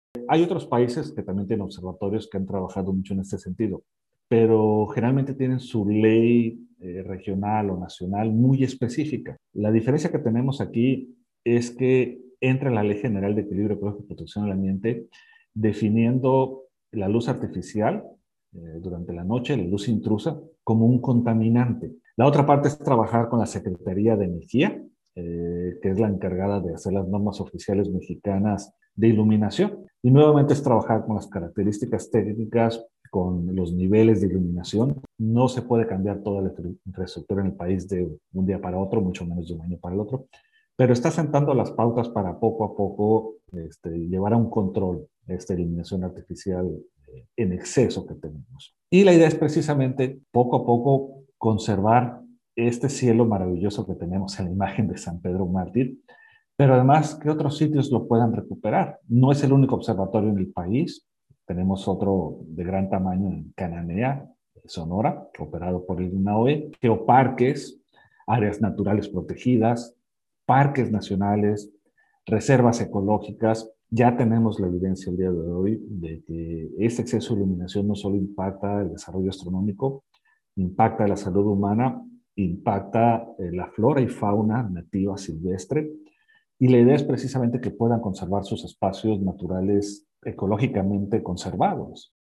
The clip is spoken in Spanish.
Hay otros países que también tienen observatorios que han trabajado mucho en este sentido, pero generalmente tienen su ley regional o nacional muy específica. La diferencia que tenemos aquí es que entra la Ley General de Equilibrio Ecológico y Protección del Ambiente definiendo la luz artificial durante la noche, la luz intrusa, como un contaminante. La otra parte es trabajar con la Secretaría de Energía, que es la encargada de hacer las normas oficiales mexicanas de iluminación. Y nuevamente es trabajar con las características técnicas, con los niveles de iluminación. No se puede cambiar toda la infraestructura en el país de un día para otro, mucho menos de un año para el otro, pero está sentando las pautas para poco a poco llevar a un control esta iluminación artificial en exceso que tenemos. Y la idea es precisamente poco a poco conservar este cielo maravilloso que tenemos en la imagen de San Pedro Mártir, pero además que otros sitios lo puedan recuperar. No es el único observatorio en el país. Tenemos otro de gran tamaño en Cananea, Sonora, operado por el INAOE, geoparques, áreas naturales protegidas, parques nacionales, reservas ecológicas. Ya tenemos la evidencia el día de hoy de que ese exceso de iluminación no solo impacta el desarrollo astronómico, impacta la salud humana, impacta la flora y fauna nativa silvestre, y la idea es precisamente que puedan conservar sus espacios naturales ecológicamente conservados.